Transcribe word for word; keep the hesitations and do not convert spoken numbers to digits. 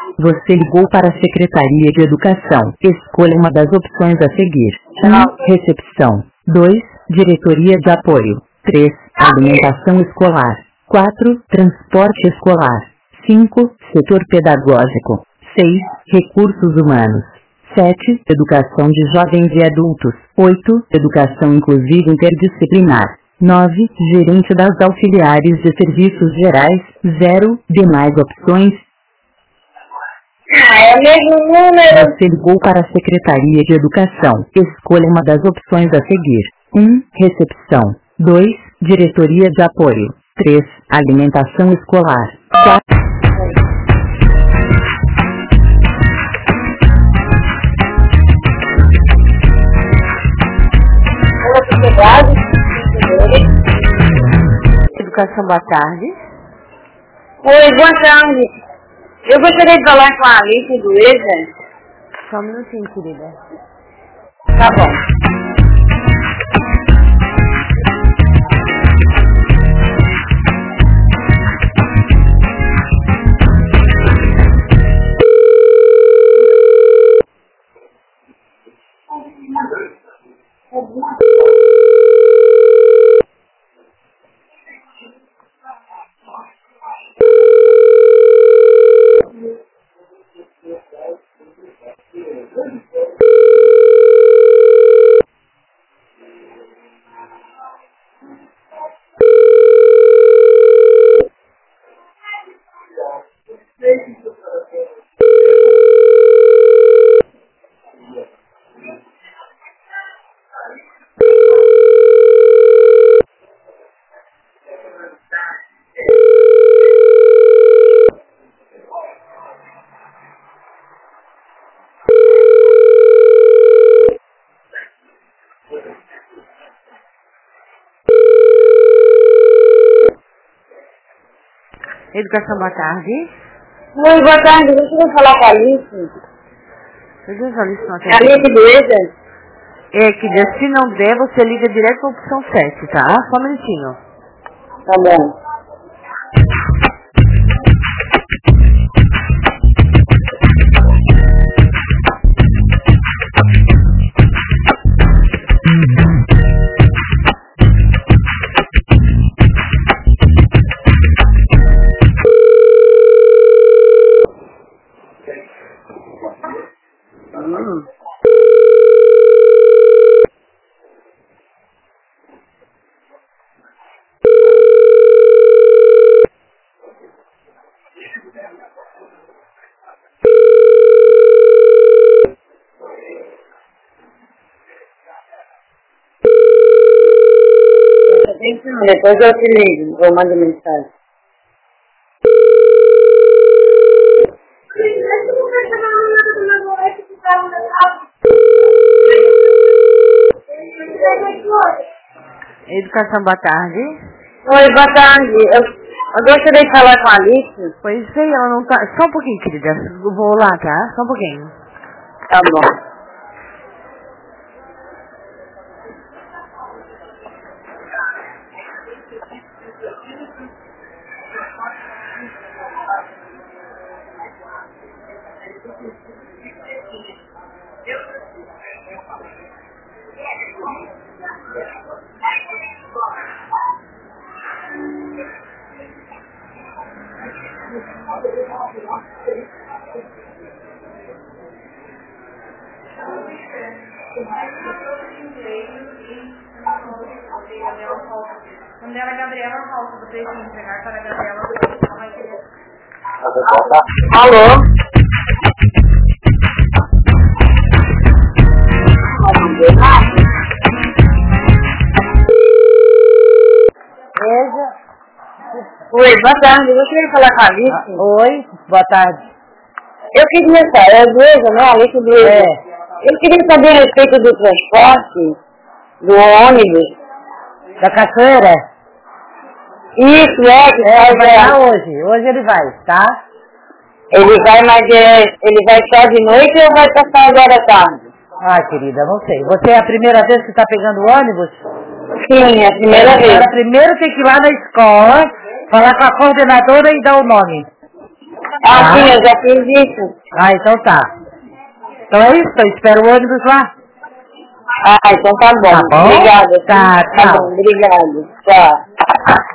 Você ligou para a Secretaria de Educação. Escolha uma das opções a seguir. um. Recepção. dois. Diretoria de Apoio. três. Alimentação escolar. quatro. Transporte escolar. cinco. Setor pedagógico. seis. Recursos humanos. sete. Educação de jovens e adultos. oito. Educação inclusiva interdisciplinar. nove. Gerente das auxiliares de serviços gerais. zero. Demais opções. Ah, é o mesmo número. Você ligou para a Secretaria de Educação. Escolha uma das opções a seguir. um. Recepção. dois. Diretoria de Apoio. três. Alimentação escolar. quatro. Educação, boa tarde. Oi, boa tarde. Eu gostaria de falar com a Alice do EJA. Só um minutinho, querida. Tá bom. Educação, boa tarde. Oi, boa tarde. Eu gostaria de falar com a Alice. Meu Deus, Alice não A atende. Alice do EJA. É, que se não der, você liga direto para a opção sete, tá? Só um minutinho. Tá bom. Hum. Depois eu te ligo, eu mando mensagem. Educação, boa tarde. Oi, boa tarde. Eu, eu gostaria de falar com a Alice. Pois sei, ela não tá... Só um pouquinho, querida. Eu vou lá, tá? Só um pouquinho. Tá bom. O nome dela é Gabriela Falso, do preço de entregar para a Gabriela. Alô? Veja. Oi, boa tarde. Eu gostaria de falar com a Alice. Oi, boa tarde. Eu queria saber, é do EJA, né? Alice do EJA. É. Eu queria saber a respeito do transporte, do ônibus. Da cachoeira? Isso, é, que É, vai, vai lá é, hoje. Hoje ele vai, tá? ele vai, mas é, ele vai só de noite ou vai passar agora à tarde? Ah, querida, não sei. Você é a primeira vez que está pegando o ônibus? Sim, é a primeira vez. Ela primeiro tem que ir lá na escola, falar com a coordenadora e dar o nome. Ah, Tá? sim, eu já fiz isso. Ah, então tá. Então é isso, eu espero o ônibus lá. Ah, então tá bom. Tá bom? Obrigada. Tá, Tá tchau. bom, obrigada. Tchau.